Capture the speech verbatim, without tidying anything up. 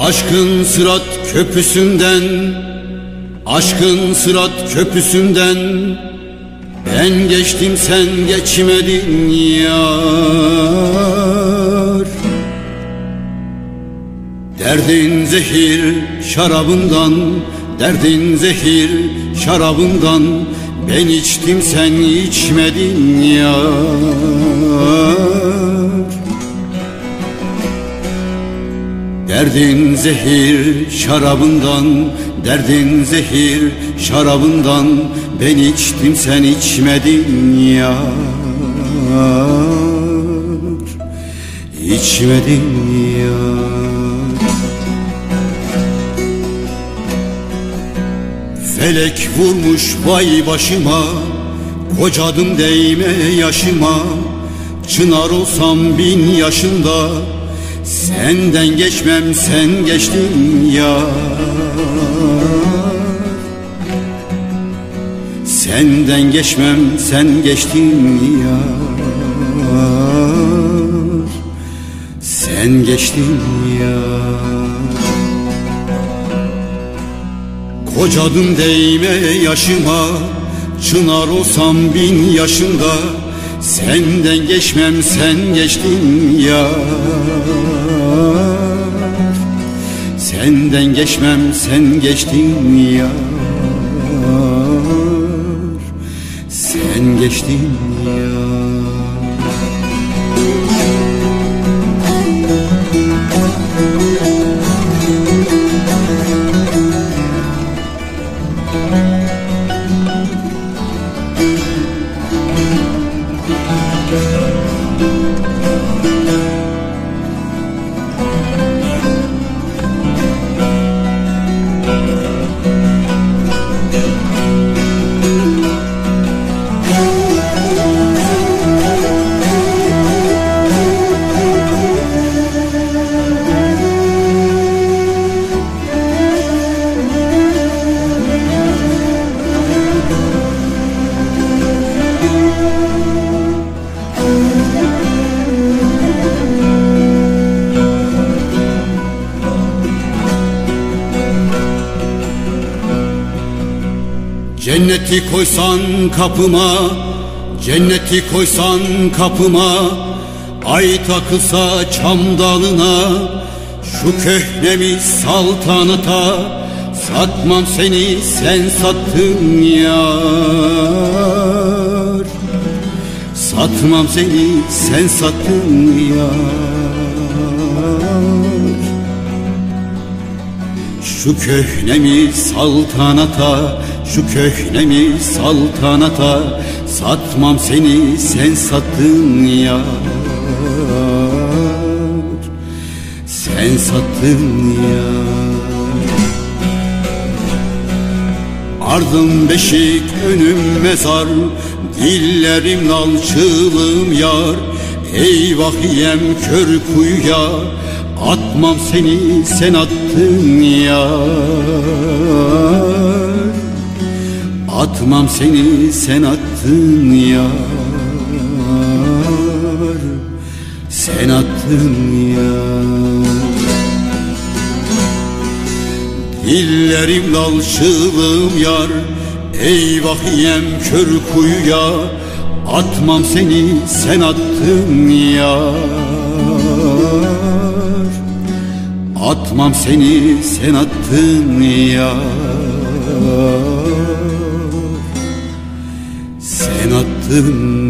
Aşkın sırat köprüsünden, aşkın sırat köprüsünden ben geçtim sen geçmedin yar. Derdin zehir şarabından, derdin zehir şarabından ben içtim sen içmedin yar. Derdin zehir şarabından, derdin zehir şarabından ben içtim sen içmedin yar. İçmedin yar. Felek vurmuş vay başıma, kocadım değme yaşıma. Çınar olsam bin yaşında, senden geçmem sen geçtin ya. Senden geçmem sen geçtin ya. Sen geçtin ya. Kocadım değme yaşıma, çınar olsam bin yaşında, senden geçmem sen geçtin ya. Senden geçmem sen geçtin ya. Sen geçtin ya. Cenneti koysan kapıma, cenneti koysan kapıma, ay takılsa çam dalına, şu köhnemi saltanata, satmam seni sen sattın yar. Satmam seni sen sattın yar. Şu köhnemi saltanata, şu köhnemi saltanata, satmam seni sen sattın yar. Sen sattın yar. Ardım beşik önüm mezar, dillerim lal çığlığım yar. Eyvah yem kör kuyuya, atmam seni sen attın yar. Atmam seni sen attın yar. Sen attın yar. Dillerim dal çığlığım yar. Eyvah yem kör kuyuya, atmam seni sen attın yar. Atmam seni sen attın yar. Sen attın